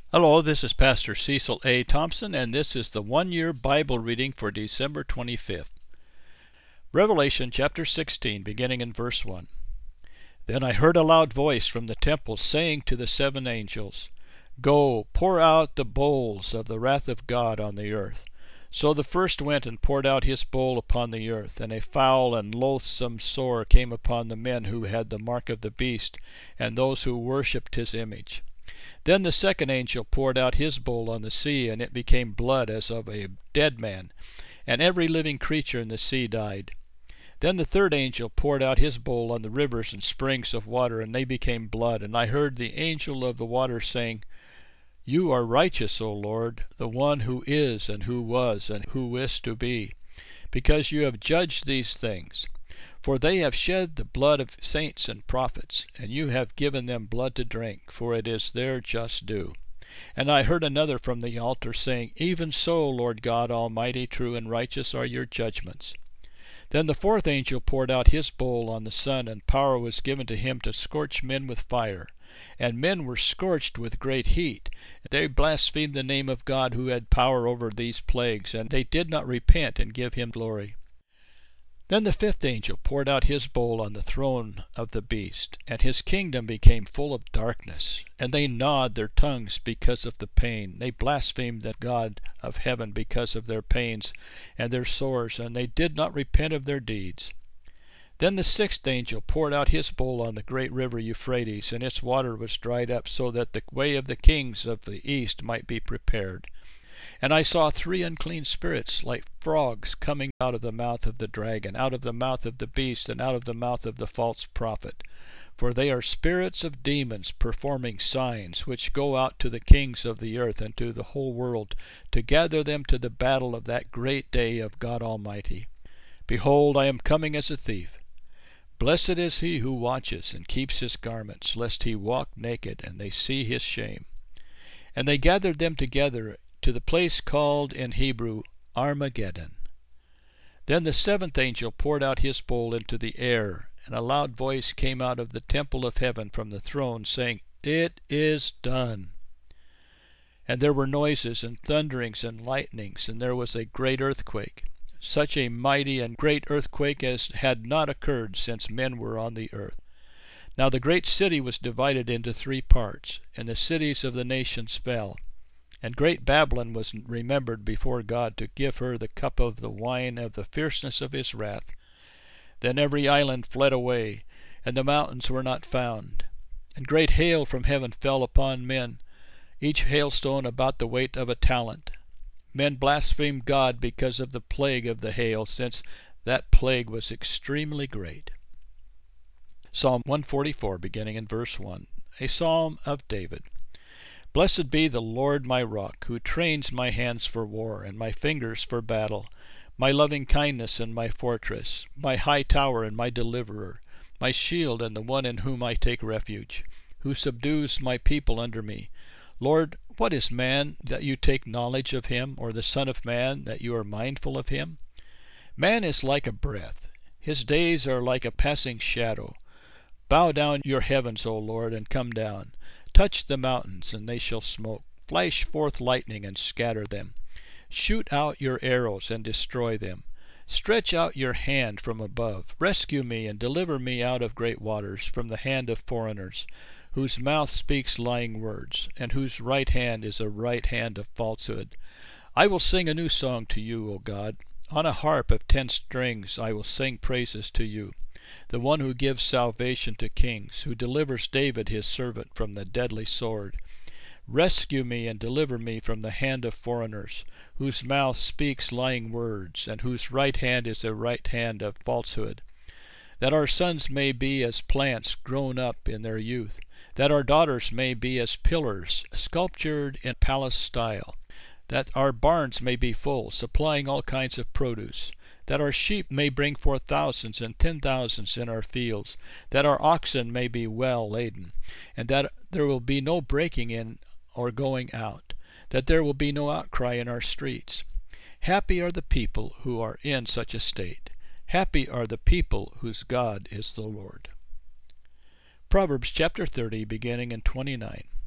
Hello, this is Pastor Cecil A. Thompson, and this is the one-year Bible reading for December 25th. Revelation chapter 16, beginning in verse 1. Then I heard a loud voice from the temple saying to the seven angels, Go, pour out the bowls of the wrath of God on the earth. So the first went and poured out his bowl upon the earth, and a foul and loathsome sore came upon the men who had the mark of the beast, and those who worshipped his image. Then the second angel poured out his bowl on the sea, and it became blood as of a dead man, and every living creature in the sea died. Then the third angel poured out his bowl on the rivers and springs of water, and they became blood. And I heard the angel of the water saying, You are righteous, O Lord, the one who is, and who was, and who is to be, because you have judged these things. For they have shed the blood of saints and prophets, and you have given them blood to drink, for it is their just due. And I heard another from the altar saying, Even so, Lord God Almighty, true and righteous are your judgments. Then the fourth angel poured out his bowl on the sun, and power was given to him to scorch men with fire. And men were scorched with great heat. They blasphemed the name of God who had power over these plagues, and they did not repent and give him glory. Then the fifth angel poured out his bowl on the throne of the beast, and his kingdom became full of darkness. And they gnawed their tongues because of the pain. They blasphemed the God of heaven because of their pains and their sores, and they did not repent of their deeds. Then the sixth angel poured out his bowl on the great river Euphrates, and its water was dried up, so that the way of the kings of the east might be prepared. And I saw three unclean spirits like frogs coming out of the mouth of the dragon, out of the mouth of the beast, and out of the mouth of the false prophet. For they are spirits of demons performing signs, which go out to the kings of the earth and to the whole world, to gather them to the battle of that great day of God Almighty. Behold, I am coming as a thief. Blessed is he who watches and keeps his garments, lest he walk naked, and they see his shame. And they gathered them together to the place called in Hebrew Armageddon. Then the seventh angel poured out his bowl into the air, and a loud voice came out of the temple of heaven from the throne, saying, It is done. And there were noises and thunderings and lightnings, and there was a great earthquake, such a mighty and great earthquake as had not occurred since men were on the earth. Now the great city was divided into three parts, and the cities of the nations fell. And great Babylon was remembered before God to give her the cup of the wine of the fierceness of his wrath. Then every island fled away, and the mountains were not found. And great hail from heaven fell upon men, each hailstone about the weight of a talent. Men blasphemed God because of the plague of the hail, since that plague was extremely great. Psalm 144, beginning in verse 1, a psalm of David. Blessed be the Lord my rock, who trains my hands for war and my fingers for battle, my loving kindness and my fortress, my high tower and my deliverer, my shield and the one in whom I take refuge, who subdues my people under me. Lord, what is man that you take knowledge of him, or the son of man that you are mindful of him? Man is like a breath. His days are like a passing shadow. Bow down your heavens, O Lord, and come down. Touch the mountains, and they shall smoke. Flash forth lightning, and scatter them. Shoot out your arrows, and destroy them. Stretch out your hand from above. Rescue me, and deliver me out of great waters, from the hand of foreigners, whose mouth speaks lying words, and whose right hand is a right hand of falsehood. I will sing a new song to you, O God. On a harp of 10 strings I will sing praises to you, the one who gives salvation to kings, who delivers David his servant from the deadly sword. Rescue me and deliver me from the hand of foreigners, whose mouth speaks lying words, and whose right hand is a right hand of falsehood. That our sons may be as plants grown up in their youth, that our daughters may be as pillars sculptured in palace style, that our barns may be full, supplying all kinds of produce, that our sheep may bring forth thousands and 10,000s in our fields, that our oxen may be well laden, and that there will be no breaking in or going out, that there will be no outcry in our streets. Happy are the people who are in such a state. Happy are the people whose God is the Lord. Proverbs chapter 30, beginning in 29.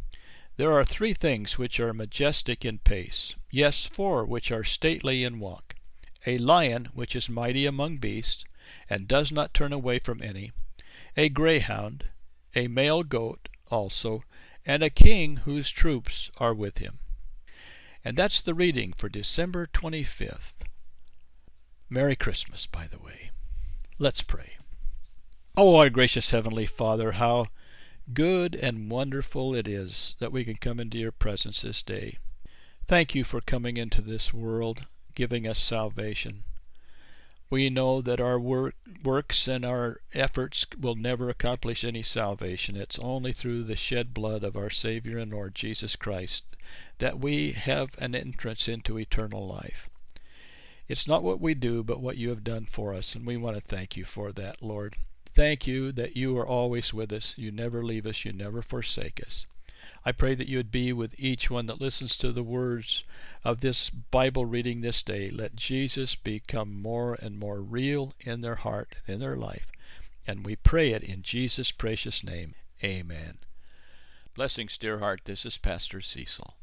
There are 3 things which are majestic in pace, yes, 4 which are stately in walk: a lion which is mighty among beasts, and does not turn away from any; a greyhound; a male goat also; and a king whose troops are with him. And that's the reading for December 25th. Merry Christmas, by the way. Let's pray. Oh, our gracious Heavenly Father, how good and wonderful it is that we can come into your presence this day. Thank you for coming into this world, giving us salvation. We know that our works and our efforts will never accomplish any salvation. It's only through the shed blood of our Savior and Lord Jesus Christ that we have an entrance into eternal life. It's not what we do, but what you have done for us, and we want to thank you for that, Lord. Thank you that you are always with us. You never leave us. You never forsake us. I pray that you would be with each one that listens to the words of this Bible reading this day. Let Jesus become more and more real in their heart and in their life. And we pray it in Jesus' precious name. Amen. Blessings, dear heart. This is Pastor Cecil.